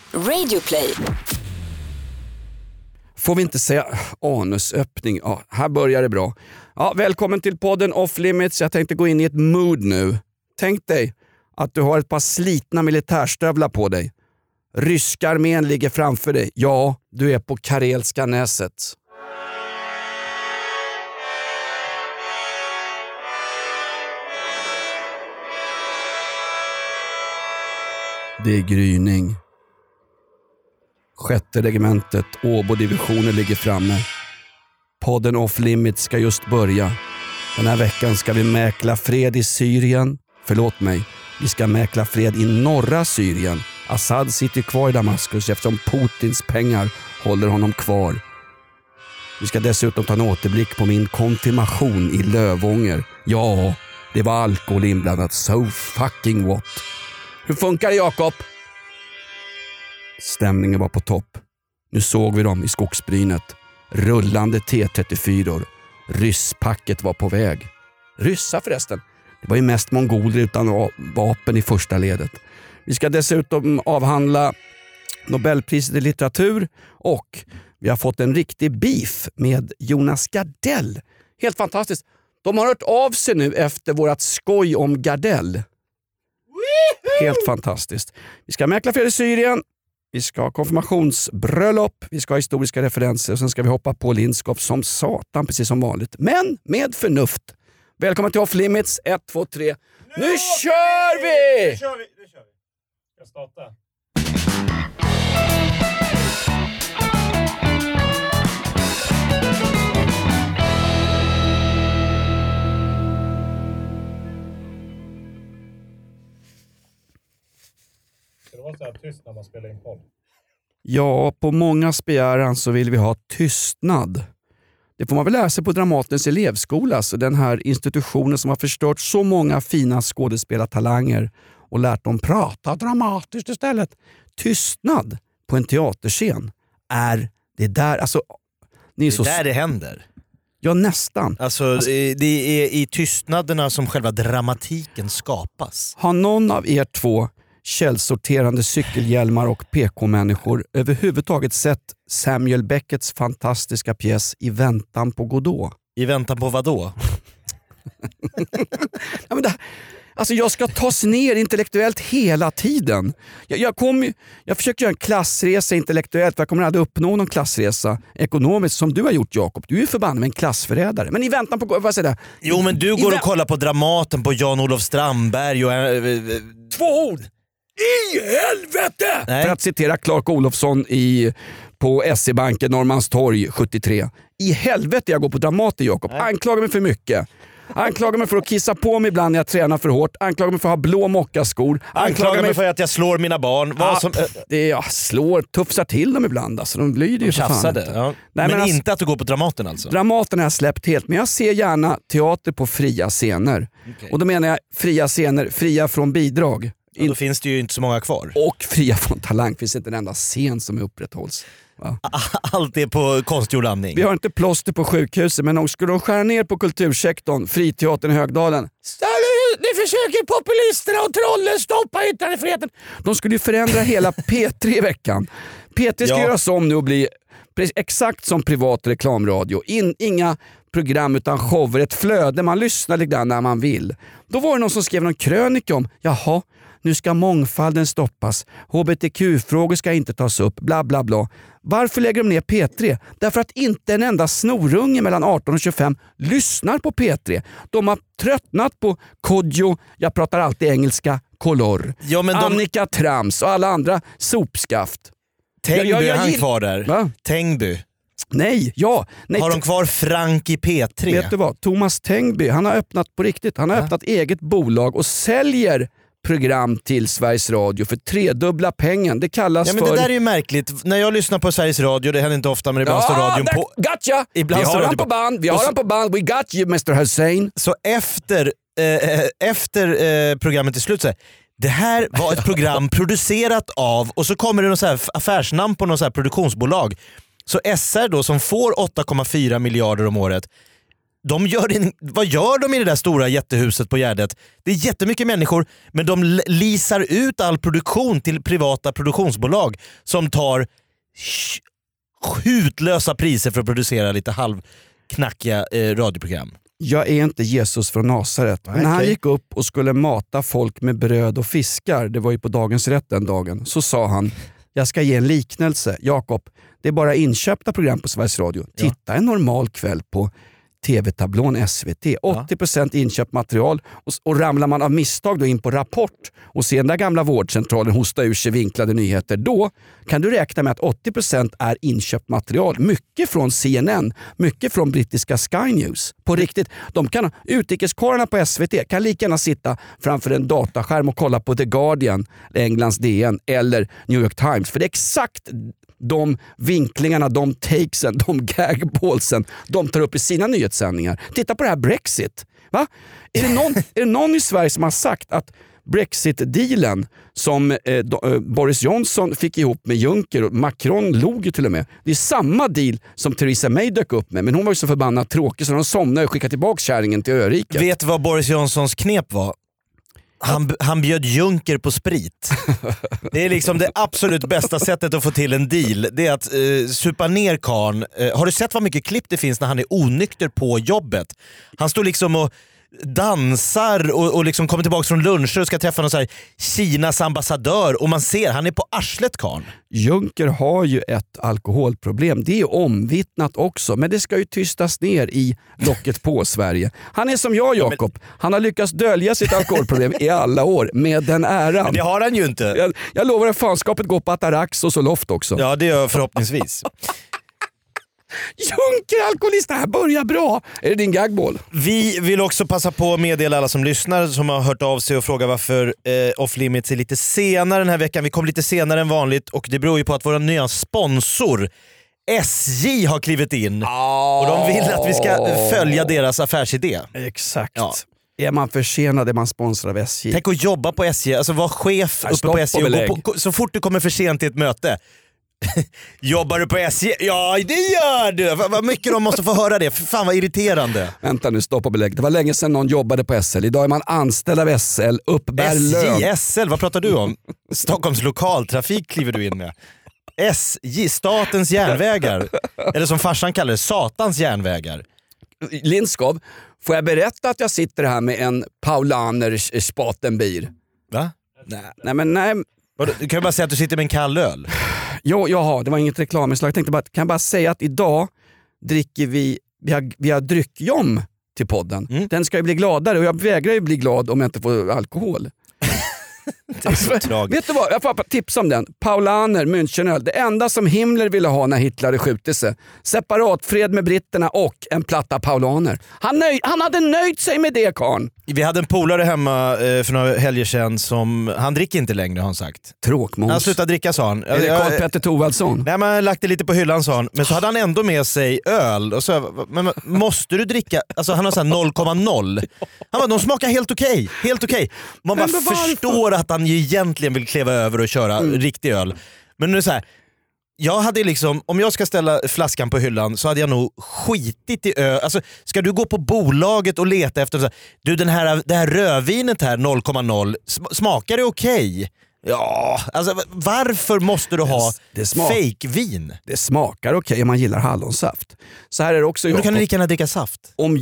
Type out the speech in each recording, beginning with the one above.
Radioplay. Får vi inte säga anusöppning? Ja, här börjar det bra. Ja, välkommen till podden Off Limits. Jag tänkte gå in i ett mood nu. Tänk dig att du har ett par slitna militärstövlar på dig. Ryska armén ligger framför dig. Ja, du är på Karelska näset. Det är gryning. 6:e regementet, Åbo-divisionen ligger framme. Podden Off Limits ska just börja. Den här veckan ska vi mäkla fred i Syrien. Förlåt mig, vi ska mäkla fred i norra Syrien. Assad sitter kvar i Damaskus eftersom Putins pengar håller honom kvar. Vi ska dessutom ta en återblick på min konfirmation i Lövånger. Ja, det var alkohol inblandat. So fucking what? Hur funkar det, Jakob? Stämningen var på topp. Nu såg vi dem i skogsbrynet. Rullande T-34. Rysspacket var på väg. Ryssar förresten. Det var ju mest mongoler utan vapen i första ledet. Vi ska dessutom avhandla Nobelpriset i litteratur och vi har fått en riktig beef med Jonas Gardell. Helt fantastiskt. De har hört av sig nu efter vårat skoj om Gardell. Helt fantastiskt. Vi ska mäkla fred i Syrien. Vi ska ha konfirmationsbröllop. Vi ska ha historiska referenser. Och sen ska vi hoppa på Lindskov som satan, precis som vanligt. Men med förnuft. Välkommen till Off Limits. 1, 2, 3. Nu kör vi! Nu kör vi. Jag startar. Det var så här tyst när man spelar in podd. Ja, på mångas begäran så vill vi ha tystnad. Det får man väl lära sig på Dramatens elevskola, så den här institutionen som har förstört så många fina skådespelartalanger och lärt dem prata dramatiskt istället. Tystnad på en teaterscen är det där, alltså... Ni är det så där det händer. Ja, nästan. Alltså, det är i tystnaderna som själva dramatiken skapas. Har någon av er två källsorterande cykelhjälmar och PK-människor överhuvudtaget sett Samuel Becketts fantastiska pjäs I väntan på Godot? I väntan på vad då? Ja, men alltså jag ska tas ner intellektuellt hela tiden. Jag försöker göra en klassresa intellektuellt, för jag kommer aldrig uppnå någon klassresa ekonomiskt som du har gjort, Jakob. Du är förbannad med en klassförrädare. Men I väntan på vad säger det? Jo, men du går och kollar på Dramaten på Jan-Olof Strandberg och... 2 ord! I helvete! Nej. För att citera Clark Olofsson på SE-banken Norrmalmstorg 73. I helvete jag går på Dramaten, Jakob. Anklagar mig för mycket. Anklagar mig för att kissa på mig ibland när jag tränar för hårt. Anklagar mig för att ha blå mockaskor. Anklagar mig för att jag slår mina barn. Jag tufsar till dem ibland. Alltså, de blir det ju för fan. Ja. Nej, men alltså, inte att du går på Dramaten alltså? Dramaten har jag släppt helt. Men jag ser gärna teater på fria scener. Okay. Och då menar jag fria scener, fria från bidrag. Ja, då finns det ju inte så många kvar. Och fria från talang. Finns inte en enda scen som upprätthålls. Va? Allt är på konstgjord andning. Vi har inte plåster på sjukhuset, men om skulle de skära ner på kultursektorn, Friteatern i Högdalen. Nu försöker populisterna och trollen stoppa yttrandefriheten. De skulle ju förändra hela P3 i veckan. P3 ska göras om nu och bli exakt som privat reklamradio. Inga program utan shower, ett flöde. Man lyssnar lite grann när man vill. Då var det någon som skrev någon krönika om, jaha, nu ska mångfalden stoppas. HBTQ-frågor ska inte tas upp. Bla bla bla. Varför lägger de ner P3? Därför att inte en enda snorunge mellan 18 och 25 lyssnar på P3. De har tröttnat på Kodjo, jag pratar alltid engelska, Color. Ja, men Annika Trams och alla andra sopskaft. Tängby är han kvar där. Va? Tängby. Nej. Har de kvar Frank i P3? Vet du vad? Thomas Tängby, han har öppnat på riktigt. Han har öppnat eget bolag och säljer program till Sveriges Radio för 3-dubbla pengen. Det kallas men för... Det där är ju märkligt. När jag lyssnar på Sveriges Radio, det händer inte ofta, men ibland står radion på... Gotcha! Ibland vi har han på band. Vi har han på band. We got you, Mr. Hussein. Så efter programmet är slut så här, det här var ett program producerat av, och så kommer det någon så här affärsnamn på någon så här produktionsbolag. Så SR då, som får 8,4 miljarder om året, vad gör de i det där stora jättehuset på Gärdet? Det är jättemycket människor, men de leasar ut all produktion till privata produktionsbolag som tar hutlösa priser för att producera lite halvknackiga radioprogram. Jag är inte Jesus från Nasaret. Nej, när han okej. gick upp och skulle mata folk med bröd och fiskar, det var ju på Dagens rätt den dagen, så sa han: jag ska ge en liknelse. Jakob, det är bara inköpta program på Sveriges Radio. Titta en normal kväll på TV-tablån SVT. 80% inköpt material och ramlar man av misstag då in på Rapport och ser den där gamla vårdcentralen hosta ur sig vinklade nyheter, då kan du räkna med att 80% är inköpt material. Mycket från CNN, mycket från brittiska Sky News. På riktigt, utrikeskorrarna på SVT kan lika gärna sitta framför en dataskärm och kolla på The Guardian, Englands DN eller New York Times. För det är exakt de vinklingarna, de takesen, de gagballsen de tar upp i sina nyhetssändningar. Titta på det här Brexit. Va? Är det någon i Sverige som har sagt att Brexit-dealen som Boris Johnson fick ihop med Juncker och Macron log ju till och med. Det är samma deal som Theresa May dök upp med, men hon var ju så förbannat tråkig så de somnade och skickade tillbaka kärringen till öriket. Vet vad Boris Johnsons knep var? Han bjöd Juncker på sprit. Det är liksom det absolut bästa sättet att få till en deal. Det är att supa ner karn. Har du sett vad mycket klipp det finns när han är onykter på jobbet? Han står liksom och dansar och liksom kommer tillbaka från luncher och ska träffa någon så här Kinas ambassadör och man ser, han är på arslet karn. Juncker har ju ett alkoholproblem. Det är omvittnat också, men det ska ju tystas ner i locket på Sverige. Han är som jag, Jakob. Han har lyckats dölja sitt alkoholproblem i alla år med den äran. Men det har han ju inte. Jag lovar att fanskapet går på Atarax och Zoloft också. Ja, det gör förhoppningsvis. Juncker, alkoholist, det här börjar bra. Är det din gagball? Vi vill också passa på att meddela alla som lyssnar som har hört av sig och fråga varför Off Limits är lite senare den här veckan. Vi kom lite senare än vanligt och det beror ju på att vår nya sponsor SJ har klivit in och de vill att vi ska följa deras affärsidé. Exakt. Ja. Är man försenad är man sponsrad av SJ. Tänk att jobba på SJ, alltså vara chef uppe på SJ och gå så fort du kommer för sent till ett möte. Jobbar du på SJ? Ja, det gör du! Vad mycket de måste få höra det. Fan vad irriterande. Vänta nu, stopp och belägg. Det var länge sedan någon jobbade på SL. Idag är man anställd av SL, uppbär lön. SJ, SL, vad pratar du om? Stockholms lokaltrafik kliver du in med. SJ, statens järnvägar. Eller som farsan kallar det, satans järnvägar. Lindskov, får jag berätta att jag sitter här med en Paulaner Spatenbier? Va? Nej. Du kan ju bara säga att du sitter med en kall öl. Jo, jaha, det var inget reklaminslag. Jag tänkte kan bara säga att idag dricker vi har dryckjom till podden. Den ska ju bli gladare och jag vägrar ju bli glad om jag inte får alkohol. Det är så tragiskt. Vet du vad, jag får tipsa om den. Paulaner, Münchenöl. Det enda som Himmler ville ha när Hitler skjutit sig. Separatfred med britterna och en platta Paulaner. Han hade nöjt sig med det, karn. Vi hade en polare hemma för några helger sedan som, han dricker inte längre har han sagt. Tråkmåns. Han slutade dricka sa han. Är det Karl-Petter Thorvaldsson? Nej, man lagt det lite på hyllan sa han. Men så hade han ändå med sig öl. Och så, men måste du dricka? Alltså han har såhär 0,0. Han bara, de smakar helt okej. Helt okej. Man bara förstår att han ju egentligen vill kleva över och köra riktig öl. Men nu är det så här. Jag hade liksom, om jag ska ställa flaskan på hyllan så hade jag nog skitit i öl. Alltså, ska du gå på bolaget och leta efter så här, du det här rödvinet här 0,0 smakar det okej? Ja, alltså varför måste du ha fake-vin? Det smakar okej om man gillar hallonsaft. Så här är det också. Men du kan lika gärna dricka saft.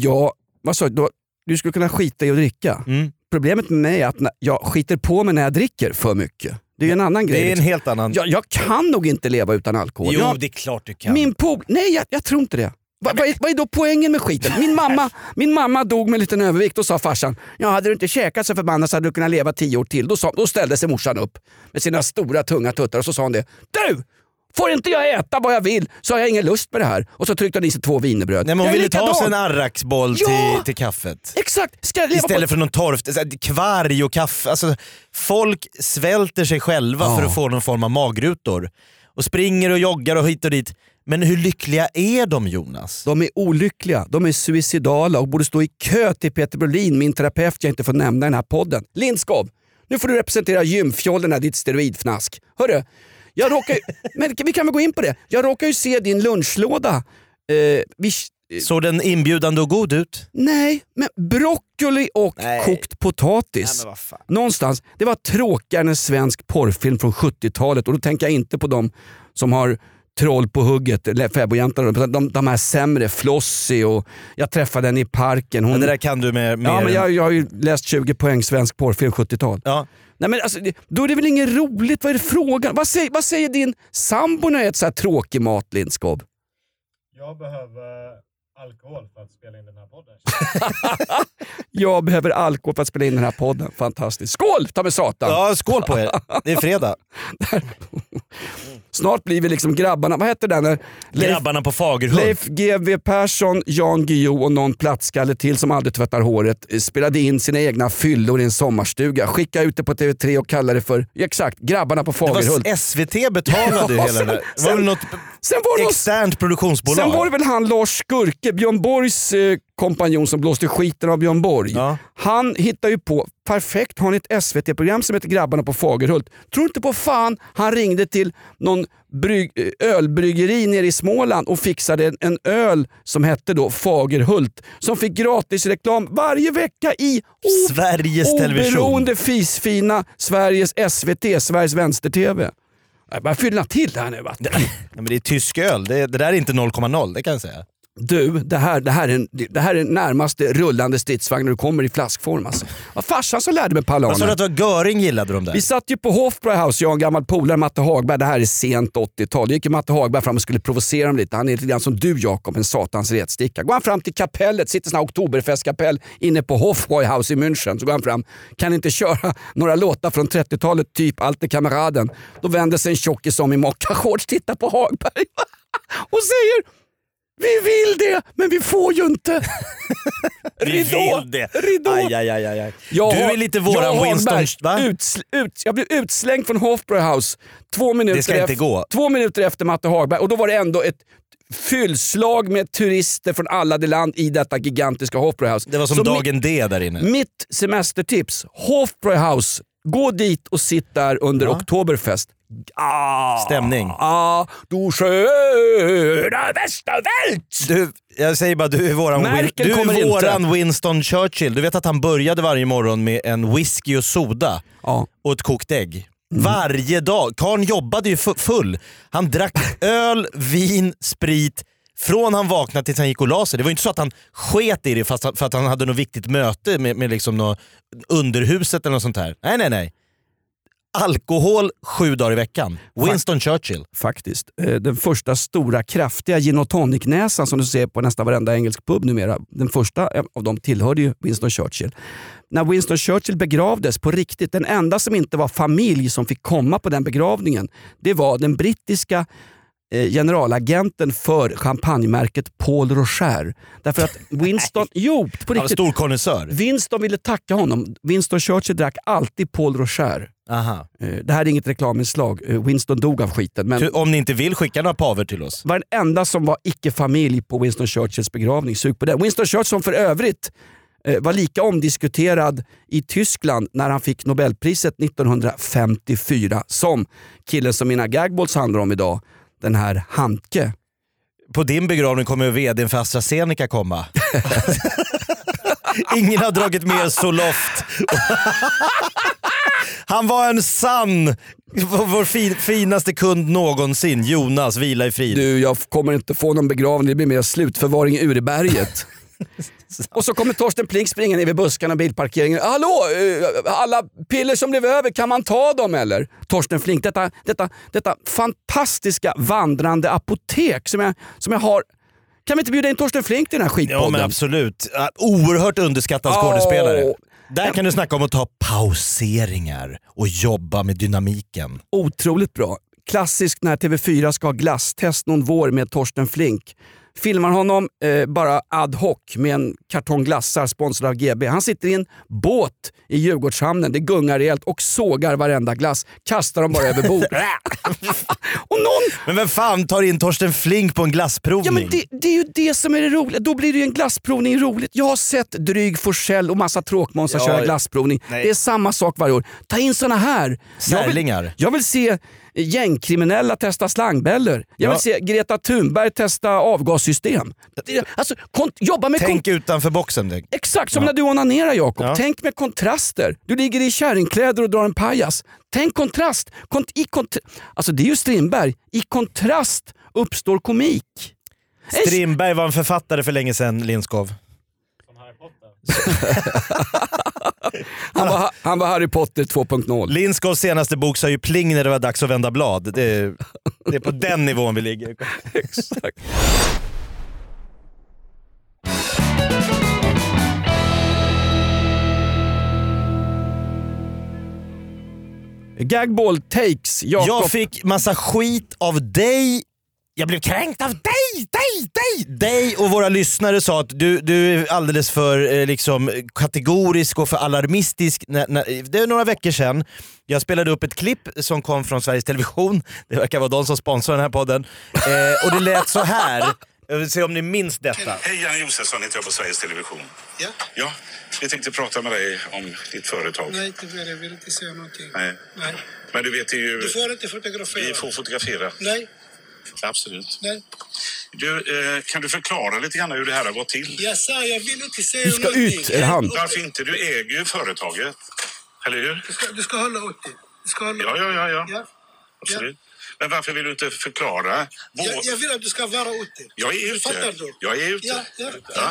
Vad sa du skulle kunna skita i att dricka. Problemet med mig är att jag skiter på mig när jag dricker för mycket. Det är en annan grej. Det är en helt annan. Jag kan nog inte leva utan alkohol. Jo, det är klart du kan. Nej, jag tror inte det. Vad är då poängen med skiten? Min mamma dog med liten övervikt och sa farsan, ja, hade du inte käkat så förbannat så hade du kunnat leva 10 år till. Då ställde sig morsan upp med sina stora tunga tuttar och så sa hon det. Du! Får inte jag äta vad jag vill så har jag ingen lust med det här. Och så tryckte hon i sig 2 wienerbröd. Nej, men hon ville ta sig en arraksboll till kaffet. Exakt. Istället för någon kvarg och kaffe. Alltså, folk svälter sig själva för att få någon form av magrutor. Och springer och joggar och hit och dit. Men hur lyckliga är de, Jonas? De är olyckliga, de är suicidala och borde stå i kö till Peter Brolin, min terapeut jag inte får nämna i den här podden. Lindskov, nu får du representera gymfjollen, ditt steroidfnask. Hörru, men vi kan väl gå in på det. Jag råkar ju se din lunchlåda Såg den inbjudande och god ut? Nej, men broccoli och kokt potatis. Nej, men vad fan. Någonstans, det var tråkigare än en svensk porrfilm från 70-talet. Och då tänker jag inte på de som har Troll på hugget, fäbodjäntarna, de här sämre, Flossie, och jag träffade den i parken. Men det där kan du med Ja, men jag har ju läst 20 poäng svensk porrfilm 70-tal. Ja. Nej, men alltså, då är det väl inget roligt, vad är det frågan? Vad säger din sambo när det är ett så här tråkig mat, Lindskov? Jag behöver alkohol för att spela in den här podden. Jag behöver alkohol för att spela in den här podden. Fantastiskt. Skål, ta med satan! Ja, skål på er. Det är fredag. Snart blir vi liksom grabbarna, vad heter den? Grabbarna på Fagerhult. Leif GW Persson, Jan Guillou och någon platskalle till som aldrig tvättar håret spelade in sina egna fyllor i en sommarstuga. Skicka ut det på TV3 och kalla det för, exakt, Grabbarna på Fagerhult. Det var SVT betalade ju hela det där. Det var väl något externt produktionsbolag. Sen var det väl han Lars Skurke, Björn Borgs kompanjon som blåste skiten av Björn Borg. Ja. Han hittar ju på, perfekt, har ni ett SVT-program som heter Grabbarna på Fagerhult. Tror inte på fan han ringde till någon ölbryggeri nere i Småland och fixade en öl som hette då Fagerhult, som fick gratis reklam varje vecka i Sveriges Television. Oberoende fisfina Sveriges SVT, Sveriges vänster-TV. Jag bara fylla till det här nu. Nej, men det är tysk öl, det där är inte 0,0, det kan jag säga. Du, det här är närmaste rullande stridsvagn när du kommer i flaskform. Alltså. Vad farsan som lärde mig Palaner. Jag sa att det var Göring gillade de där. Vi satt ju på Hofbräu House, jag och en gammal polare, Matte Hagberg. Det här är sent 80-tal. Det gick ju Matte Hagberg fram och skulle provocera dem lite. Han är lite grann som du, Jakob, en satans retsticka. Går han fram till kapellet, sitter sån här oktoberfestkapell inne på Hofbräu House i München. Så går han fram, kan inte köra några låtar från 30-talet, typ Alte Kameraden. Då vänder sig en tjockis om i mockashorts, tittar på Hagberg och säger: vi vill det, men vi får ju inte. Vi vill det. Ridå. Aj. Du är lite våran Winston... Jag blev utslängd från Hofbräu House 2 minuter efter Matte Hagberg. Och då var det ändå ett fyllslag med turister från alla de land i detta gigantiska Hofbräu House. Det var som dagen D där inne. Mitt semestertips, Hofbräu House. Gå dit och sitt där under Oktoberfest. Stämning. Du sköna Västervält! Du, jag säger bara, du är våran Winston Churchill. Du vet att han började varje morgon med en whisky och soda och ett kokt ägg. Varje dag. Karn jobbade ju full. Han drack öl, vin, sprit från han vaknade tills han gick och la sig. Det var inte så att han sket i det för att han hade något viktigt möte med liksom något underhuset eller något sånt här. Nej. Alkohol 7 dagar i veckan. Winston Churchill. Faktiskt. Den första stora kraftiga gin och tonic-näsan som du ser på nästan varenda engelsk pub numera. Den första av dem tillhörde ju Winston Churchill. När Winston Churchill begravdes på riktigt, den enda som inte var familj som fick komma på den begravningen, det var den brittiska generalagenten för champagnemärket Paul Rocher. Därför att Winston... på riktigt. Stor konnässör. Winston ville tacka honom. Winston Churchill drack alltid Paul Rocher. Aha. Det här är inget reklaminslag. Winston dog av skiten. Men om ni inte vill skicka några paver till oss. Var den enda som var icke-familj på Winston Churchills begravning. Sug på det. Winston Churchill som för övrigt var lika omdiskuterad i Tyskland när han fick Nobelpriset 1954 som killen som mina gagballs handlar om idag. Den här Handke. På din begravning kommer vdn för AstraZeneca komma. Ingen har dragit mer Zoloft. Han var en sann, vår finaste kund någonsin. Jonas, vila i frid. Du, jag kommer inte få någon begravning. Det blir mer slutförvaring i Ureberget. Och så kommer Torsten Plink springa ner vid buskarna och bilparkeringen. Hallå, alla piller som blev över, kan man ta dem eller? Torsten Flink, detta fantastiska vandrande apotek som jag har. Kan vi inte bjuda in Torsten Flink till den här skitpodden? Ja, men absolut. Oerhört underskattad skådespelare. Där kan du snacka om att ta pauseringar och jobba med dynamiken. Otroligt bra. Klassiskt när TV4 ska ha glasstest någon vår med Torsten Flink. Filmar honom bara ad hoc med en kartong glassar sponsrad av GB. Han sitter i en båt i Djurgårdshamnen, det gungar rejält och sågar varenda glass. Kastar dem bara över bord. Och Men vem fan tar in Torsten Flink på en glassprovning? Ja, men det är ju det som är det roliga. Då blir det ju en glassprovning roligt. Jag har sett Dryg Forsell och massa tråkmånsar köra glassprovning. Nej. Det är samma sak varje år. Ta in såna här. Särlingar. Jag vill se gängkriminella testa slangbällor. Jag vill se Greta Thunberg testa avgassystem. Alltså, jobba med Tänk utanför boxen. Exakt som när du onanerar, Jakob. Tänk med kontraster. Du ligger i kärringkläder och drar en pajas. Tänk kontrast. Alltså det är ju Strindberg. I kontrast uppstår komik. Strindberg var en författare för länge sedan, Lindskov. Som Harry Potter. Han var Harry Potter 2.0. Lindskovs senaste bok sa ju pling när det var dags att vända blad. Det är på den nivån vi ligger. Exakt. Gagball takes, Jakob. Jag fick massa skit av dig. Jag blev kränkt av dig och våra lyssnare sa att du är alldeles för liksom kategorisk och för alarmistisk. Det är några veckor sedan. Jag spelade upp ett klipp som kom från Sveriges Television. Det verkar vara de som sponsrar den här podden. Och det lät så här. Jag vill se om ni minns detta. Hej, Janne Josefsson heter jag på Sveriges Television. Ja? Ja, vi tänkte prata med dig om ditt företag. Nej, tyvärr, jag vill inte säga någonting. Nej. Men du vet ju... Du får inte fotografera. Vi får fotografera. Nej. Absolut. Nej. Du, kan du förklara lite grann hur det här har gått till? Jag sa, jag vill inte säga Du ska någonting. ut, är det han? Varför inte? Du äger ju företaget. Eller hur? Du ska hålla åt det. Du ska hålla Ja. Absolut. Men varför vill du inte förklara? Jag vill att du ska vara ute. Jag är ute. Fattar du? Jag är ute. Ja.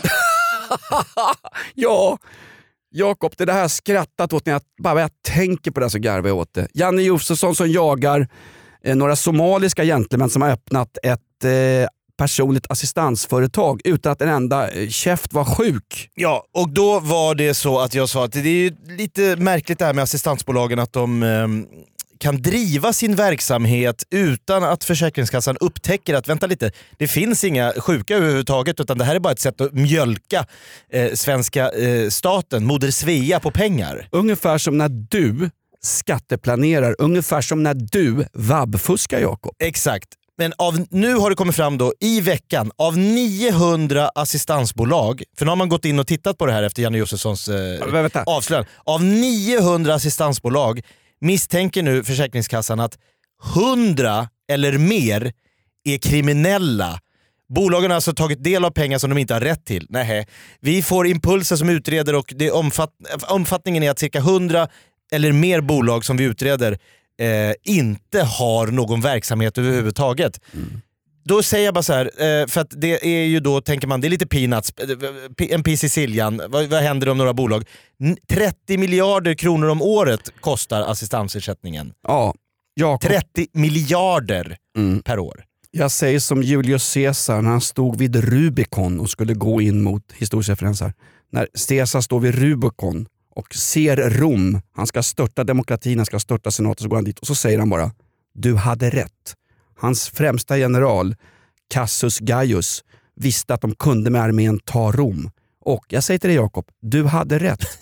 Ja, Jakob, det här skrattat åt när jag tänker på det så garvar jag åt det. Janne Josefsson som jagar några somaliska gentlemän som har öppnat ett personligt assistansföretag utan att en enda käft var sjuk. Ja, och då var det så att jag sa att det är ju lite märkligt det här med assistansbolagen att de kan driva sin verksamhet utan att Försäkringskassan upptäcker att vänta lite, det finns inga sjuka överhuvudtaget utan det här är bara ett sätt att mjölka svenska staten, Moder Svea, på pengar. Ungefär som när du skatteplanerar, ungefär som när du vabbfuskar, Jakob. Exakt. Men nu har det kommit fram då i veckan av 900 assistansbolag, för nu har man gått in och tittat på det här efter Janne Josefssons avslöjande. Av 900 assistansbolag misstänker nu Försäkringskassan att 100 eller mer är kriminella. Bolagen har alltså tagit del av pengar som de inte har rätt till. Nej, vi får impulser som utreder och det omfattningen är att cirka 100 eller mer bolag som vi utreder inte har någon verksamhet överhuvudtaget. Då säger jag bara så här, för att det är ju då, tänker man, det är lite peanuts, en Sicilian. Vad händer om några bolag? 30 miljarder kronor om året kostar assistansersättningen. Ja, Jakob. 30 miljarder per år. Jag säger som Julius Caesar när han stod vid Rubicon och skulle gå in mot historiereferenser. När Caesar står vid Rubicon och ser Rom, han ska störta demokratin, han ska störta senaten, så går han dit och så säger han bara: du hade rätt. Hans främsta general, Cassius Gaius, visste att de kunde med armén ta Rom. Och jag säger till dig, Jakob, du hade rätt.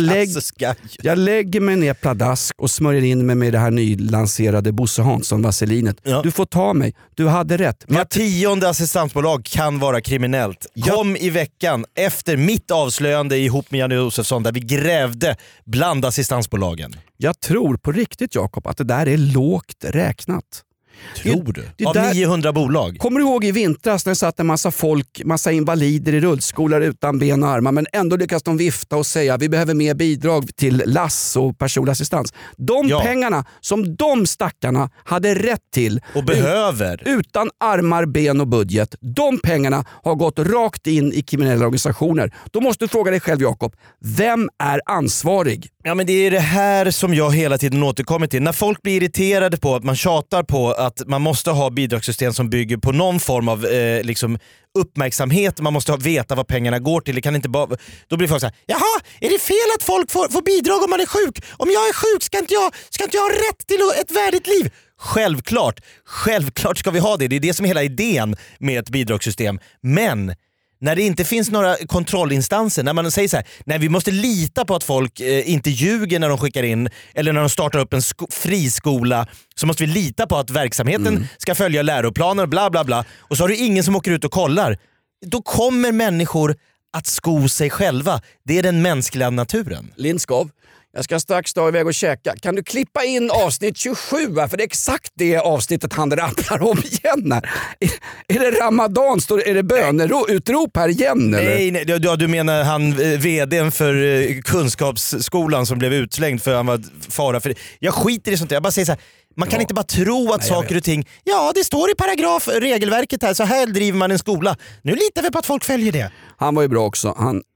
Jag lägger mig ner pladask och smörjer in mig med det här nylanserade Bosse Hansson-vaselinet. Ja. Du får ta mig, du hade rätt. Var 10:e assistansbolag kan vara kriminellt. Kom i veckan efter mitt avslöjande ihop med Janne Josefsson där vi grävde bland assistansbolagen. Jag tror på riktigt, Jakob, att det där är lågt räknat. Tror du? Av 900 bolag. Kommer du ihåg i vintras när det satt en massa folk, massa invalider i rullskolar utan ben och armar, men ändå lyckas de vifta och säga vi behöver mer bidrag till LASS och personlig assistans. De pengarna som de stackarna hade rätt till och behöver utan armar, ben och budget, de pengarna har gått rakt in i kriminella organisationer. Då måste du fråga dig själv, Jakob, vem är ansvarig? Ja, men det är det här som jag hela tiden återkommer till. När folk blir irriterade på att man tjatar på att man måste ha bidragssystem som bygger på någon form av liksom uppmärksamhet, man måste veta vad pengarna går till. Det kan inte bara, då blir folk så här: jaha, är det fel att folk får bidrag om man är sjuk? Om jag är sjuk ska inte jag ha rätt till ett värdigt liv? Självklart ska vi ha det. Det är det som är hela idén med ett bidragssystem. Men när det inte finns några kontrollinstanser, när man säger så här: nej, vi måste lita på att folk inte ljuger när de skickar in, eller när de startar upp en friskola, så måste vi lita på att verksamheten ska följa läroplaner och bla bla bla, och så har du ingen som åker ut och kollar. Då kommer människor att sko sig själva. Det är den mänskliga naturen. Lindskov, jag ska strax dra iväg och käka. Kan du klippa in avsnitt 27? För det är exakt det avsnittet han rapplar om igen här. Är det Ramadan? Är det bönerutrop här igen? Nej, eller? nej, du menar han vdn för kunskapsskolan som blev utslängd för att han var fara för det. Jag skiter i sånt där. Jag bara säger så här, man kan inte bara tro att saker och ting, ja det står i paragraf, regelverket här, så här driver man en skola. Nu litar vi på att folk följer det. Han var ju bra också.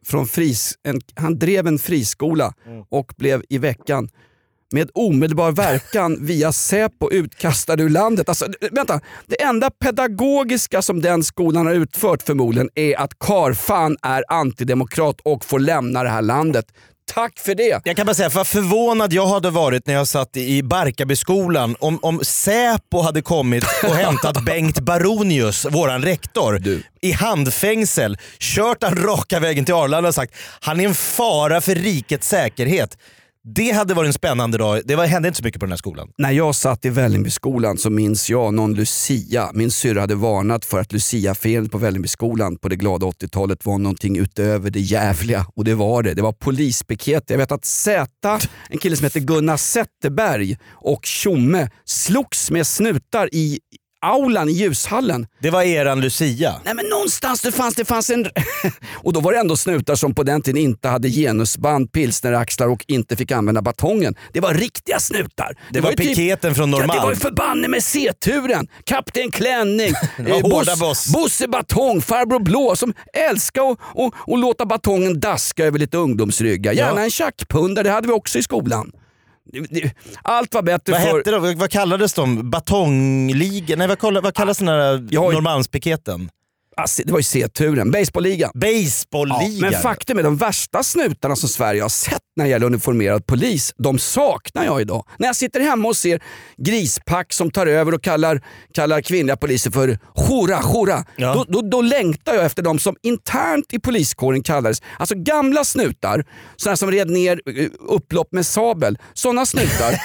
Han drev en friskola och blev i veckan med omedelbar verkan via Säpo utkastad ur landet. Alltså, vänta, det enda pedagogiska som den skolan har utfört förmodligen är att Karfan är antidemokrat och får lämna det här landet. Tack för det. Jag kan bara säga, vad förvånad jag hade varit när jag satt i Barkarbyskolan om Säpo hade kommit och hämtat Bengt Baronius, våran rektor, i handfängsel, kört han raka vägen till Arlanda och sagt han är en fara för rikets säkerhet. Det hade varit en spännande dag. Det hände inte så mycket på den här skolan. När jag satt i Vällingbyskolan så minns jag någon Lucia. Min syrra hade varnat för att Lucia-felet på Vällingbyskolan på det glada 80-talet var någonting utöver det jävliga. Och det var det. Det var polispiket. Jag vet att Zäta, en kille som heter Gunnar Zetterberg och Tjomme slogs med snutar i aulan i ljushallen. Det var eran Lucia. Nej men någonstans det fanns en... Och då var det ändå snutar som på den tiden inte hade genusband, pilsneraxlar och inte fick använda batongen. Det var riktiga snutar. Det var piketen från Norrmalm. Ja, det var ju förbanne med C-turen. Kapten Klänning, Bosse Batong, farbror Blå som älskar att låta batongen daska över lite ungdomsryggar. Gärna en tjackpundare, det hade vi också i skolan. Allt var bättre vad för... hette det? Vad kallades de? Batongligan? Nej, vad kallas den här Norrmalmspiketen? Alltså, det var ju C-turen. Baseballligan. Baseballligan. Ja, men faktum är de värsta snutarna som Sverige har sett när det gäller uniformerad polis, de saknar jag idag. När jag sitter hemma och ser grispack som tar över och kallar kvinnliga poliser för hora. Ja. Då längtar jag efter dem som internt i poliskåren kallades. Alltså gamla snutar, sådana som red ner upplopp med sabel. Sådana snutar.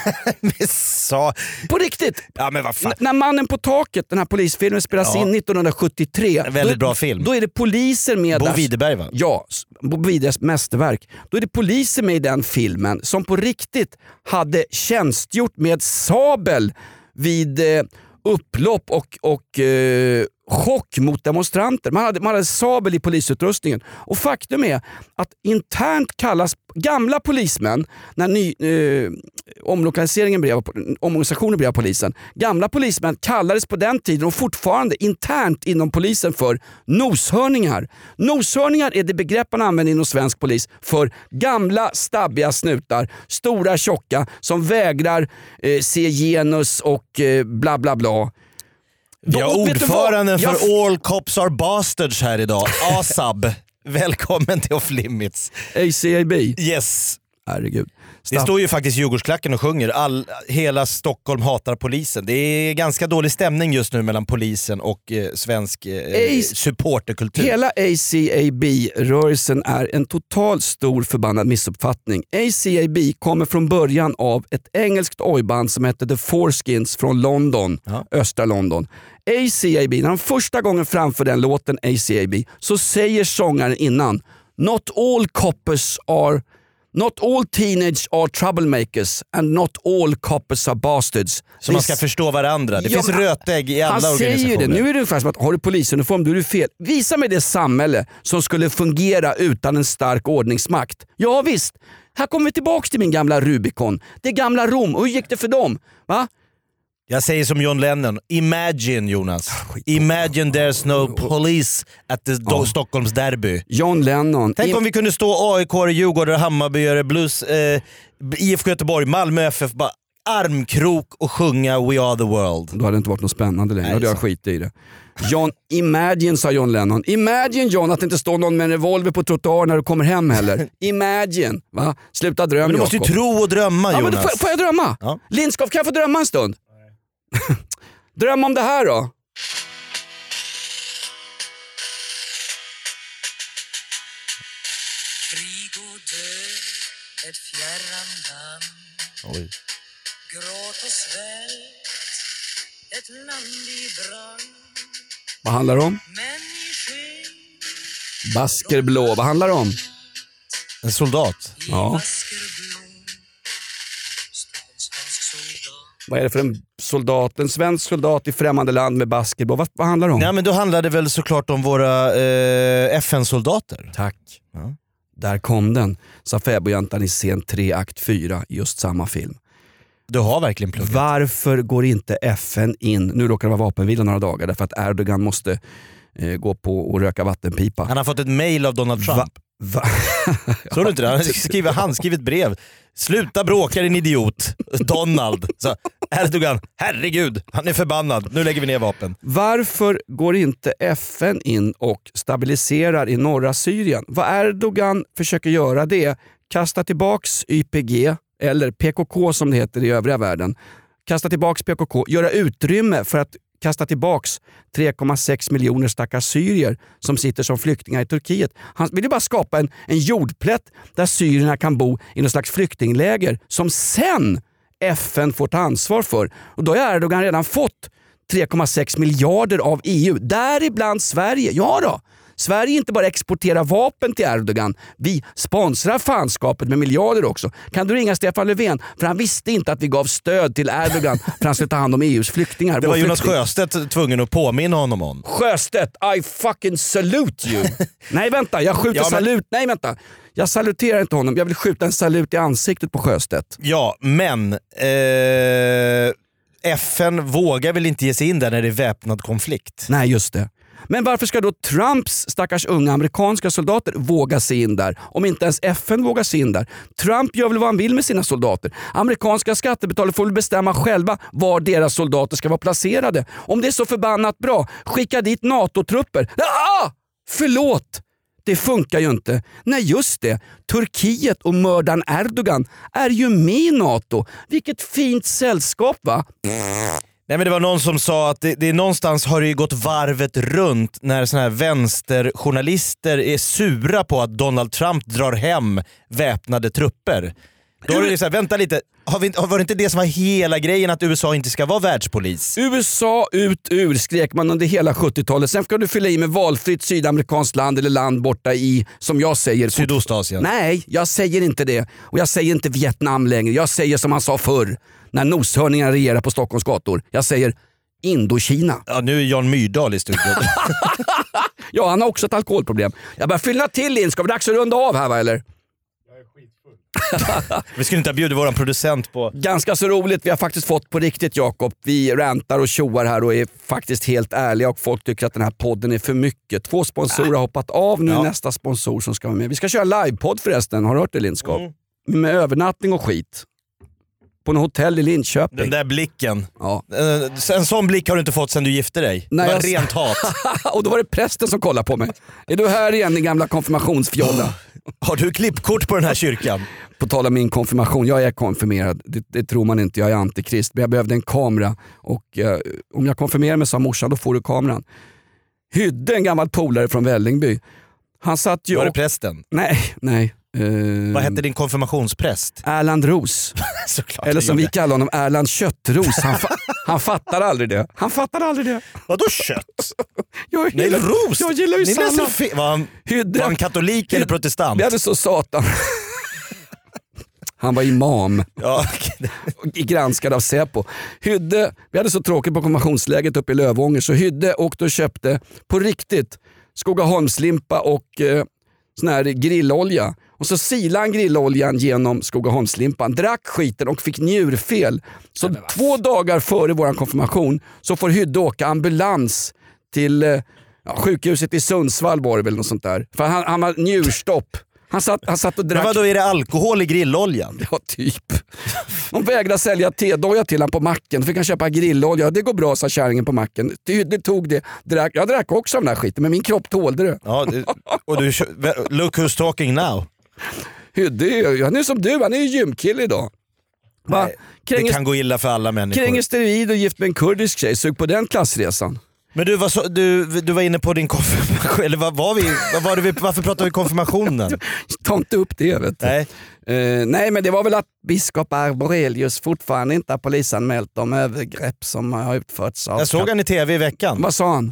På riktigt. Ja, men vad fan. När Mannen på taket, den här polisfilmen spelas in 1973. Väldigt bra film. Då är det poliser med... Bo Widerberg, va? Ja, Bo Widerbergs mästerverk. Då är det poliser med i den filmen som på riktigt hade tjänstgjort med sabel vid upplopp och chock mot demonstranter. Man hade sabel i polisutrustningen. Och faktum är att internt kallas gamla polismän, när omorganisationen blev av polisen, gamla polismän kallades på den tiden och fortfarande internt inom polisen för noshörningar. Noshörningar är det begrepp man använder inom svensk polis för gamla stabbiga snutar, stora tjocka som vägrar se genus och bla bla bla. Vi har ordföranden för All Cops Are Bastards här idag, ASAB. Välkommen till Off Limits. ACAB. Yes. Herregud. Det står ju faktiskt Djurgårdsklacken och sjunger hela Stockholm hatar polisen. Det är ganska dålig stämning just nu mellan polisen och svensk supporterkultur. Hela ACAB-rörelsen är en total stor förbannad missuppfattning. ACAB kommer från början av ett engelskt ojband som hette The Foreskins från London, östra London. ACAB, när de första gången framför den låten ACAB, så säger sångaren innan: Not all teenage are troublemakers and not all coppers are bastards. Så man ska förstå varandra. Det finns rötägg i alla organisationer. Han säger det. Nu är det ungefär som att har du polisuniform, då är du fel. Visa mig det samhälle som skulle fungera utan en stark ordningsmakt. Ja visst, här kommer vi tillbaka till min gamla Rubicon. Det gamla Rom. Och hur gick det för dem? Va? Jag säger som John Lennon, imagine Jonas. Imagine there's no police at the Stockholms derby. John Lennon. Tänk om vi kunde stå AIK, Djurgården, Hammarby, Blues, IFK Göteborg, Malmö FF, bara armkrok och sjunga We Are The World. Då hade det inte varit något spännande längre. Då hade jag skit i det. Imagine, sa John Lennon. Imagine John att det inte står någon med en revolver på trottoaren när du kommer hem heller. Imagine. Va? Sluta drömma. Men du måste ju tro och drömma, Jonas. Ja, men får jag drömma? Ja. Lindskov, kan jag få drömma en stund? Dröm om det här då. Krig och död, ett fjärran land. Oj. Gråt och svält, ett land i brand. Vad handlar det om? Baskerblå, vad handlar det om? En soldat. Ja. Vad är det för en soldat? En svensk soldat i främmande land med basketboll. Vad handlar det om? Ja, men då handlar det väl såklart om våra FN-soldater. Tack. Ja. Där kom den, sa fäbodjäntan i scen 3 akt 4 i just samma film. Du har verkligen pluggat. Varför går inte FN in? Nu råkar det vara vapenvila några dagar därför att Erdogan måste gå på och röka vattenpipa. Han har fått ett mail av Donald Trump. Såg du inte det? Han skrivit brev. Sluta bråka din idiot. Donald. Så, Erdogan, herregud, han är förbannad. Nu lägger vi ner vapen. Varför går inte FN in och stabiliserar i norra Syrien? Vad Erdogan försöker göra det kasta tillbaks YPG eller PKK som det heter i övriga världen. Kasta tillbaks PKK, göra utrymme för att kasta tillbaks 3,6 miljoner stackars syrier som sitter som flyktingar i Turkiet. Han vill ju bara skapa en jordplätt där syrierna kan bo i någon slags flyktingläger som sen FN får ta ansvar för. Och då har Erdogan redan fått 3,6 miljarder av EU, däribland Sverige. Ja då, Sverige inte bara exporterar vapen till Erdogan, vi sponsrar fanskapet med miljarder också. Kan du ringa Stefan Löfven? För han visste inte att vi gav stöd till Erdogan för han skulle ta hand om EUs flyktingar. Det var Jonas Sjöstedt tvungen att påminna honom om. Sjöstedt, I fucking salute you. Nej vänta, jag skjuter salut. Nej vänta, jag saluterar inte honom. Jag vill skjuta en salut i ansiktet på Sjöstedt. Ja, men FN vågar väl inte ge sig in där när det är väpnad konflikt? Nej, just det. Men varför ska då Trumps stackars unga amerikanska soldater våga sig in där? Om inte ens FN vågar sig in där. Trump gör väl vad han vill med sina soldater. Amerikanska skattebetalare får väl bestämma själva var deras soldater ska vara placerade. Om det är så förbannat bra, skicka dit NATO-trupper. Förlåt! Det funkar ju inte. Nej just det, Turkiet och mördaren Erdogan är ju med i NATO. Vilket fint sällskap va? Nej, men det var någon som sa att det någonstans har det ju gått varvet runt när såna här vänsterjournalister är sura på att Donald Trump drar hem väpnade trupper. Då är det så här, vänta lite, var det inte det som var hela grejen att USA inte ska vara världspolis? USA ut ur skrek man under hela 70-talet. Sen ska du fylla i med valfritt sydamerikanskt land eller land borta i, som jag säger, Sydostasien. Nej, jag säger inte det. Och jag säger inte Vietnam längre. Jag säger som han sa förr, när noshörningarna regerar på Stockholms gator. Jag säger Indokina. Ja, nu är Jan Myrdal i studion. Ja, han har också ett alkoholproblem. Jag börjar fylla till in. Ska vi dags att runda av här va, eller? Jag är skitfull. Vi skulle inte ha bjudit våran producent på... Ganska så roligt. Vi har faktiskt fått på riktigt, Jakob. Vi rantar och tjoar här och är faktiskt helt ärliga och folk tycker att den här podden är för mycket. 2 sponsorer har hoppat av nu. Nästa sponsor som ska vara med. Vi ska köra livepodd förresten. Har du hört det, Lindskap? Med övernattning och skit. På en hotell i Linköping. Den där blicken. Ja. En sån blick har du inte fått sedan du gifte dig. Nej, det var rent hat. Och då var det prästen som kollade på mig. Är du här igen, din gamla konfirmationsfjolla? Har du klippkort på den här kyrkan? På tal om min konfirmation, jag är konfirmerad. Det tror man inte, jag är antikrist. Men jag behövde en kamera. Och om jag konfirmerar mig, sa morsan, då får du kameran. Hydde, en gammal polare från Vällingby. Han satt ju... Var det prästen? Nej. Vad hette din konfirmationspräst? Erland Ros. Eller som vi kallar honom, Erland Köttros. Han fattar aldrig det. Vadå kött? Nej, ros. Jag gillar ju sallad. Var han katolik eller protestant? Vi hade så satan. Han var imam. Ja. Granskad av Säpo. Hydde, vi hade så tråkigt på konfirmationsläget uppe i Lövånger, så Hydde åkte och köpte på riktigt Skogaholmslimpa och sån här grillolja. Och så silade han grilloljan genom Skogaholmslimpan, drack skiten och fick njurfel. Så 2 dagar före vår konfirmation så får Hydde åka ambulans till sjukhuset i Sundsvall var det väl något sånt där. För han var njurstopp. Han satt och drack. Men vadå, är det alkohol i grilloljan? Ja, typ. De vägrade sälja tedoja till han på macken. Då fick han köpa grillolja. Det går bra, sa kärringen på macken. Det tog det. Jag drack också av den här skiten, men min kropp tålde det. Ja, och du, look who's talking now. Han är som du, han är ju gymkille idag. Va? Det kan gå illa för alla människor. Kränger steroid och gift med en kurdisk tjej. Sug på den klassresan. Men du var inne på din konfirmation, eller varför pratar vi konfirmationen? Ta inte upp det, vet du. Nej. Nej, men det var väl att biskop Arborelius fortfarande inte har polisanmält de övergrepp som har utförts av... Jag såg han i tv i veckan. Vad sa han?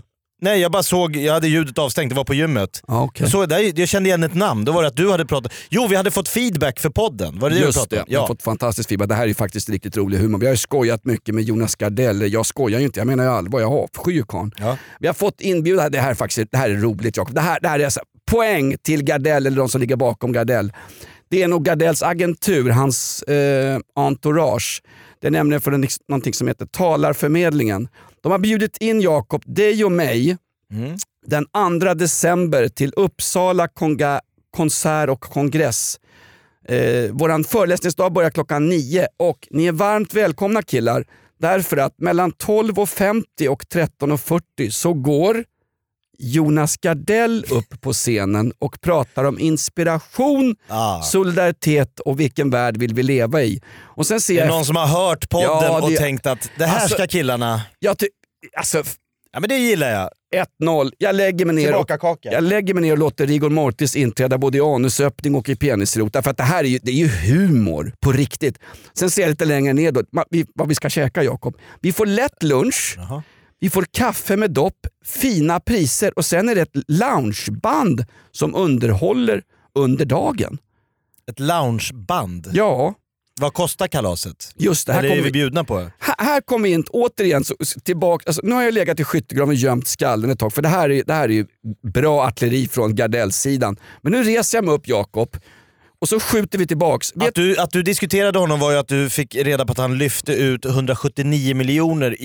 Nej, jag bara såg, jag hade ljudet avstängt, det var på gymmet. Okay. Jag kände igen ett namn, då var det att du hade pratat. Jo, vi hade fått feedback för podden. Var det Just du pratade om? Jag har fått fantastisk feedback. Det här är ju faktiskt riktigt rolig humor. Vi har ju skojat mycket med Jonas Gardell. Jag skojar ju inte, jag menar ju allvar. Jag har sjukan. Ja. Vi har fått inbjuda, det här är roligt Jakob. Det här är så, poäng till Gardell eller de som ligger bakom Gardell. Det är nog Gardells agentur, hans entourage. Det är nämligen för någonting som heter Talarförmedlingen. De har bjudit in Jakob, dig och mig den 2 december till Uppsala konsert och kongress. Våran föreläsningsdag börjar klockan 9 och ni är varmt välkomna killar. Därför att mellan 12.50 och 13.40 så går Jonas Gardell upp på scenen och pratar om inspiration, solidaritet och vilken värld vill vi leva i. Och sen ser det är någon som har hört podden och tänkt att det här alltså, ska killarna... Ja men det gillar jag. 1-0. Jag lägger mig ner och låter Rigor Mortis inträda både i anusöppning och i penisrot. Därför att det här är ju humor på riktigt. Sen ser jag lite längre ner då, vad vi ska käka Jakob. Vi får lätt lunch. Jaha. Vi får kaffe med dopp, fina priser och sen är det ett loungeband som underhåller under dagen. Ett loungeband? Ja. Vad kostar kalaset? Just det, här eller är vi bjudna på? Här kommer vi in återigen tillbaka. Alltså, nu har jag legat i skyttegraven och gömt skallen ett tag. För det här är ju bra artilleri från Gardells-sidan. Men nu reser jag mig upp Jakob. Och så skjuter vi tillbaks. Att du diskuterade honom var ju att du fick reda på att han lyfte ut 179 miljoner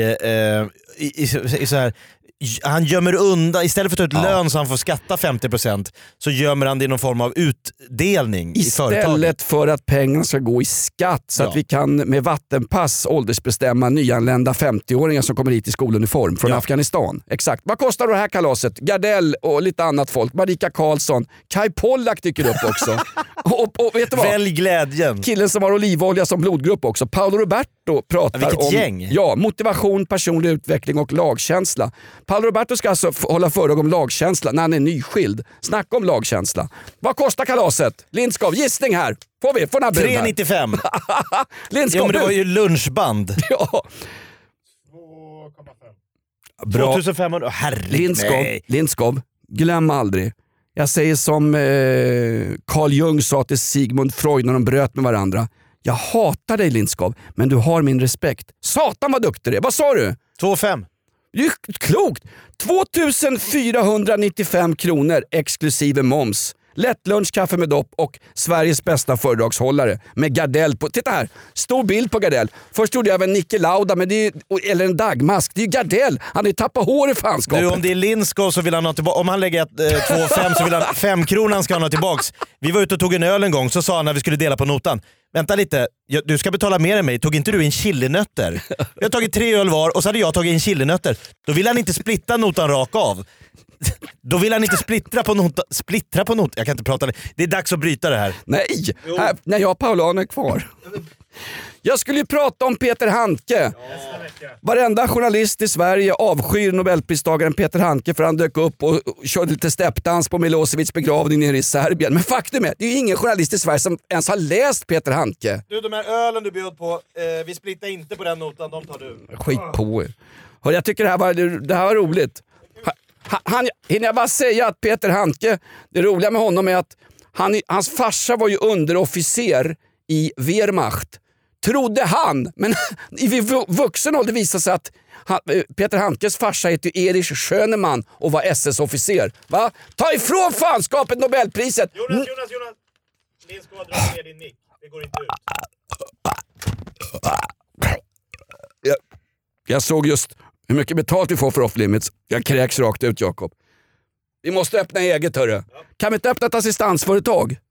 i så här. Han gömmer undan, istället för att ta ut lön så han får skatta 50%, så gömmer han det i någon form av utdelning i företaget. Istället för att pengarna ska gå i skatt så att vi kan med vattenpass åldersbestämma nyanlända 50-åringar som kommer hit i skoluniform från Afghanistan. Exakt. Vad kostar det här kalaset? Gardell och lite annat folk. Marika Karlsson. Kai Pollak dyker upp också. och vet du vad? Välj glädjen. Killen som har olivolja som blodgrupp också. Paolo Roberto pratar om gäng. Motivation, personlig utveckling och lagkänsla. Paolo Roberto ska alltså hålla föredrag om lagkänsla när han är nyskild. Snacka om lagkänsla. Vad kostar kalaset? Lindskov, gissning här. Får några bud här? 395. Lindskov, men det var ju lunchband. Ja. 2,5. Bra. 2500. Herregud. Lindskov, glöm aldrig. Jag säger som Carl Jung sa till Sigmund Freud när de bröt med varandra. Jag hatar dig Lindskov, men du har min respekt. Satan vad duktig du är. Vad sa du? 2,5. Det är ju klokt. 2495 kronor exklusive moms. Lättlunch, kaffe med dopp och Sveriges bästa föredragshållare med Gardell på. Titta här, stor bild på Gardell. Först trodde jag även Niki Lauda, men det är, eller en dagmask. Det är Gardell. Han har ju tappat hår i fanskapet. Du, om det är Lindskov så vill han ha tillbaka. Om han lägger 2,5 så vill han 5 kronan ska han ha tillbaks. Vi var ute och tog en öl en gång, så sa han när vi skulle dela på notan. Vänta lite, du ska betala mer än mig. Tog inte du in chilinötter? Jag har tagit 3 öl var och så hade jag tagit in chilinötter. Då vill han inte splitta notan rak av. Då vill han inte splittra på notan. Jag kan inte prata. Det är dags att bryta det här. Nej, när jag och Paulana är kvar. Jag skulle ju prata om Peter Handke. Varenda journalist i Sverige avskyr Nobelpristagaren Peter Handke för han dök upp och körde lite steppdans på Milosevics begravning nere i Serbien. Men faktum är, det är ju ingen journalist i Sverige som ens har läst Peter Handke. Du, de här ölen du bjöd på, vi splittar inte på den notan, de tar du. Skit på er. Hör, jag tycker det här var roligt. Hinner jag bara säga att Peter Handke, det roliga med honom är att hans farsa var ju underofficer i Wehrmacht. Trodde han, men i vuxen ålder visade sig att Peter Handkes farsa heter Erich Schönemann och var SS-officer. Va? Ta ifrån fanskapet Nobelpriset! Jonas! Lindskov, dra ner din mick. Det går inte ut. Jag såg just hur mycket betalt vi får för off limits. Jag kräks rakt ut, Jakob. Vi måste öppna eget, hörru. Kan vi inte öppna ett assistansföretag?